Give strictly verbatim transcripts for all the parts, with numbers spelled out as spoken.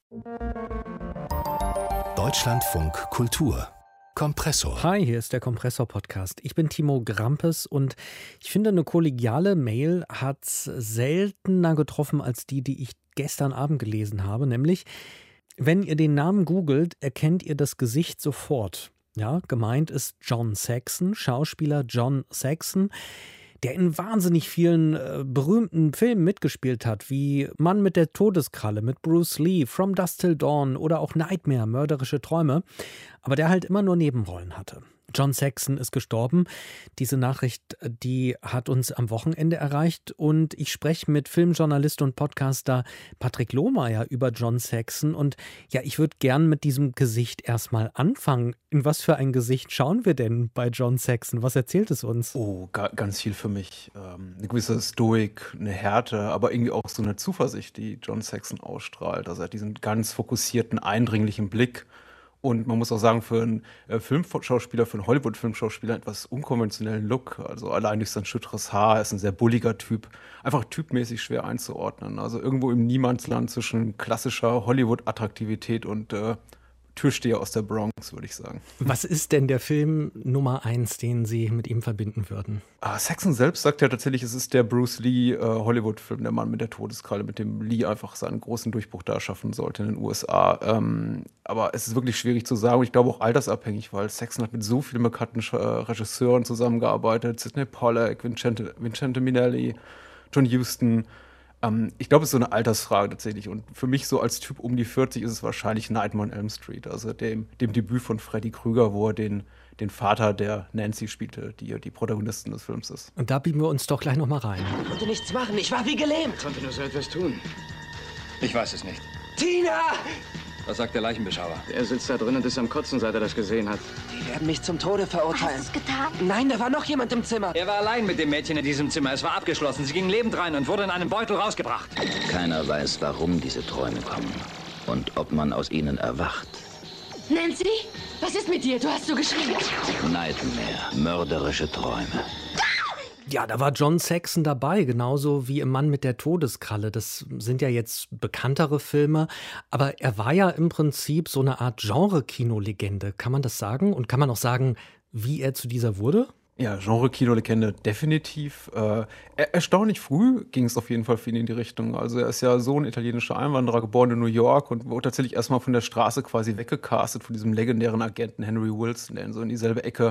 Deutschlandfunk Kultur Kompressor. Hi, hier ist der Kompressor-Podcast. Ich bin Timo Grampes und ich finde, eine kollegiale Mail hat seltener getroffen als die, die ich gestern Abend gelesen habe. Nämlich, wenn ihr den Namen googelt, erkennt ihr das Gesicht sofort. Ja, gemeint ist John Saxon, Schauspieler John Saxon, der in wahnsinnig vielen äh, berühmten Filmen mitgespielt hat, wie Mann mit der Todeskralle mit Bruce Lee, From Dusk Till Dawn oder auch Nightmare, mörderische Träume, aber der halt immer nur Nebenrollen hatte. John Saxon ist gestorben. Diese Nachricht, die hat uns am Wochenende erreicht und ich spreche mit Filmjournalist und Podcaster Patrick Lohmeier über John Saxon und ja, ich würde gern mit diesem Gesicht erstmal anfangen. In was für ein Gesicht schauen wir denn bei John Saxon? Was erzählt es uns? Oh, ga ganz viel für mich. Ähm, 'ne gewisse Stoik, eine Härte, aber irgendwie auch so eine Zuversicht, die John Saxon ausstrahlt. Also, er hat diesen ganz fokussierten, eindringlichen Blick. Und man muss auch sagen, für einen äh, Filmschauspieler, für einen Hollywood-Filmschauspieler etwas unkonventionellen Look. Also allein durch sein schütteres Haar, er ist ein sehr bulliger Typ. Einfach typmäßig schwer einzuordnen. Also irgendwo im Niemandsland zwischen klassischer Hollywood-Attraktivität und äh, Türsteher aus der Bronx, würde ich sagen. Was ist denn der Film Nummer eins, den Sie mit ihm verbinden würden? Ah, Saxon selbst sagt ja tatsächlich, es ist der Bruce Lee äh, Hollywood-Film, der Mann mit der Todeskralle, mit dem Lee einfach seinen großen Durchbruch da schaffen sollte in den U S A. Ähm, aber es ist wirklich schwierig zu sagen und ich glaube auch altersabhängig, weil Saxon hat mit so vielen bekannten äh, Regisseuren zusammengearbeitet. Sidney Pollack, Vincente, Vincente Minnelli, John Huston. Ähm, ich glaube, es ist so eine Altersfrage tatsächlich. Und für mich so als Typ um die vierzig ist es wahrscheinlich Nightmare on Elm Street, also dem, dem Debüt von Freddy Krueger, wo er den, den Vater der Nancy spielte, die die Protagonistin des Films ist. Und da biegen wir uns doch gleich nochmal rein. Ich konnte nichts machen, ich war wie gelähmt. Ich konnte nur so etwas tun. Ich weiß es nicht. Tina! Was sagt der Leichenbeschauer? Er sitzt da drin und ist am Kotzen, seit er das gesehen hat. Die werden mich zum Tode verurteilen. Hast du's getan? Nein, da war noch jemand im Zimmer. Er war allein mit dem Mädchen in diesem Zimmer. Es war abgeschlossen. Sie ging lebend rein und wurde in einem Beutel rausgebracht. Keiner weiß, warum diese Träume kommen und ob man aus ihnen erwacht. Nancy, was ist mit dir? Du hast so geschrien. Nightmare, mörderische Träume. Ja, da war John Saxon dabei, genauso wie im Mann mit der Todeskralle. Das sind ja jetzt bekanntere Filme, aber er war ja im Prinzip so eine Art Genre-Kino-Legende. Kann man das sagen? Und kann man auch sagen, wie er zu dieser wurde? Ja, Genre-Kino-Legende definitiv. Äh, er, erstaunlich früh ging es auf jeden Fall für ihn in die Richtung. Also er ist ja Sohn italienischer Einwanderer, geboren in New York und wurde tatsächlich erstmal von der Straße quasi weggecastet von diesem legendären Agenten Henry Wilson, der in so in dieselbe Ecke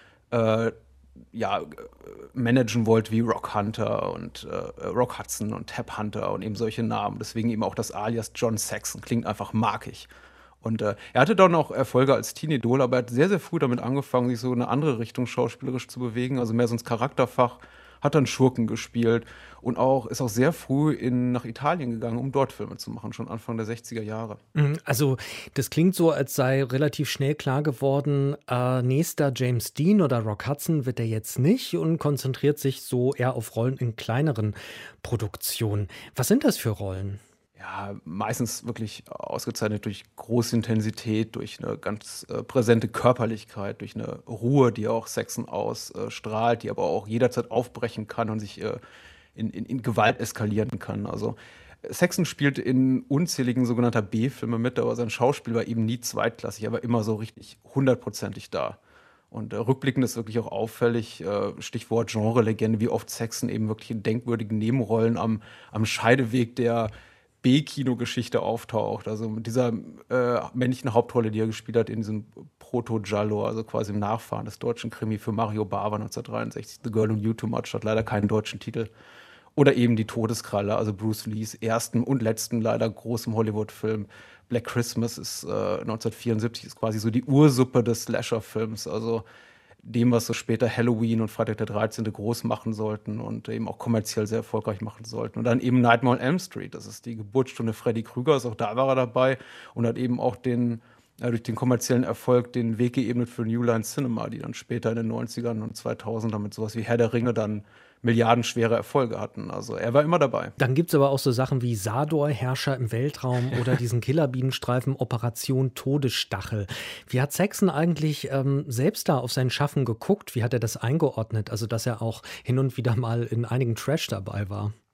äh, ja, managen wollte wie Rock Hunter und äh, Rock Hudson und Tab Hunter und eben solche Namen. Deswegen eben auch das Alias John Saxon. Klingt einfach markig. Und äh, er hatte dann auch Erfolge als Teen-Idol, aber er hat sehr, sehr früh damit angefangen, sich so in eine andere Richtung schauspielerisch zu bewegen, also mehr so ins Charakterfach, hat dann Schurken gespielt und auch ist auch sehr früh in, nach Italien gegangen, um dort Filme zu machen, schon Anfang der sechziger Jahre. Also das klingt so, als sei relativ schnell klar geworden, äh, nächster James Dean oder Rock Hudson wird er jetzt nicht und konzentriert sich so eher auf Rollen in kleineren Produktionen. Was sind das für Rollen? Ja, meistens wirklich ausgezeichnet durch große Intensität, durch eine ganz äh, präsente Körperlichkeit, durch eine Ruhe, die auch Saxon ausstrahlt, die aber auch jederzeit aufbrechen kann und sich äh, in, in, in Gewalt eskalieren kann. Also Saxon spielt in unzähligen sogenannter B-Filme mit, aber sein Schauspiel war eben nie zweitklassig, aber immer so richtig hundertprozentig da. Und äh, rückblickend ist wirklich auch auffällig, äh, Stichwort Genre-Legende, wie oft Saxon eben wirklich in denkwürdigen Nebenrollen am, am Scheideweg der B-Kino-Geschichte auftaucht. Also mit dieser äh, männlichen Hauptrolle, die er gespielt hat in diesem Proto-Giallo, also quasi im Nachfahren des deutschen Krimi für Mario Bava neunzehnhundertdreiundsechzig, The Girl Who Knew Too Much, hat leider keinen deutschen Titel. Oder eben die Todeskralle, also Bruce Lees ersten und letzten leider großen Hollywood-Film. Black Christmas ist äh, neunzehnhundertvierundsiebzig, ist quasi so die Ursuppe des Slasher-Films, also dem, was so später Halloween und Freitag der dreizehnte groß machen sollten und eben auch kommerziell sehr erfolgreich machen sollten. Und dann eben Nightmare on Elm Street, das ist die Geburtsstunde Freddy Krügers, auch da war er dabei und hat eben auch den, äh, durch den kommerziellen Erfolg den Weg geebnet für New Line Cinema, die dann später in den neunzigern und zweitausendern mit sowas wie Herr der Ringe dann milliardenschwere Erfolge hatten. Also er war immer dabei. Dann gibt es aber auch so Sachen wie Sador, Herrscher im Weltraum oder diesen Killerbienenstreifen Operation Todesstachel. Wie hat Saxon eigentlich ähm, selbst da auf sein Schaffen geguckt? Wie hat er das eingeordnet? Also dass er auch hin und wieder mal in einigen Trash dabei war.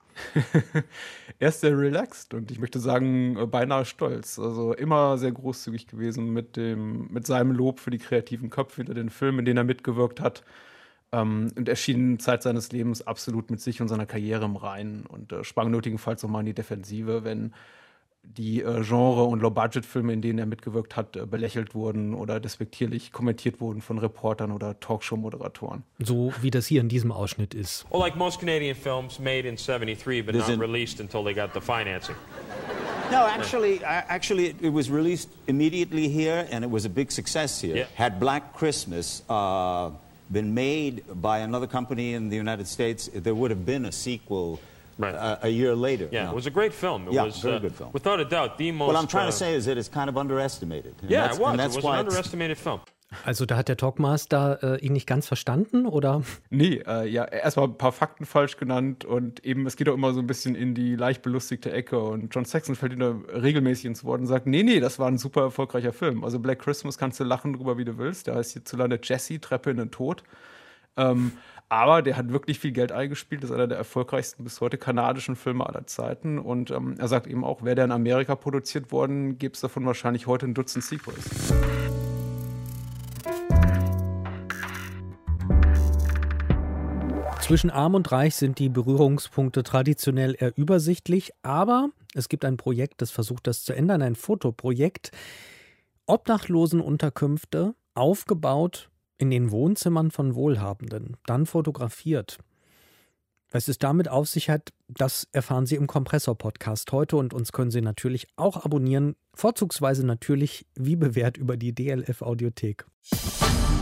Er ist sehr relaxed und ich möchte sagen, äh, beinahe stolz. Also immer sehr großzügig gewesen mit dem, mit seinem Lob für die kreativen Köpfe hinter den Filmen, in denen er mitgewirkt hat. Ähm, und erschien Zeit seines Lebens absolut mit sich und seiner Karriere im Reinen und äh, sprang nötigenfalls nochmal in die Defensive, wenn die äh, Genre- und Low-Budget-Filme, in denen er mitgewirkt hat, äh, belächelt wurden oder despektierlich kommentiert wurden von Reportern oder Talkshow-Moderatoren. So wie das hier in diesem Ausschnitt ist. Well, like most Canadian films made in seventy-three but not released until they got the financing. No, actually, actually, it was released immediately here, and it was a big success here. Yeah. Had Black Christmas uh, been made by another company in the United States, there would have been a sequel. Right. Uh, a year later. Yeah, no. It was a great film. It yeah, was, very uh, good film. Without a doubt, the most... What I'm trying uh, to say is that it's kind of underestimated. Yeah, it was. It was an underestimated film. Also da hat der Talkmaster äh, ihn nicht ganz verstanden, oder? Nee, äh, ja, erstmal ein paar Fakten falsch genannt und eben, es geht auch immer so ein bisschen in die leicht belustigte Ecke und John Saxon fällt ihm da regelmäßig ins Wort und sagt, nee, nee, das war ein super erfolgreicher Film. Also Black Christmas kannst du lachen drüber, wie du willst. Da heißt hierzulande Jesse, Treppe in den Tod. Ähm, aber der hat wirklich viel Geld eingespielt. Das ist einer der erfolgreichsten bis heute kanadischen Filme aller Zeiten. Und ähm, er sagt eben auch, wäre der in Amerika produziert worden, gäbe es davon wahrscheinlich heute ein Dutzend Sequels. Zwischen Arm und Reich sind die Berührungspunkte traditionell eher übersichtlich, aber es gibt ein Projekt, das versucht, das zu ändern, ein Fotoprojekt. Obdachlosenunterkünfte, aufgebaut in den Wohnzimmern von Wohlhabenden, dann fotografiert. Was es damit auf sich hat, das erfahren Sie im Kompressor-Podcast heute und uns können Sie natürlich auch abonnieren, vorzugsweise natürlich wie bewährt über die D L F-Audiothek.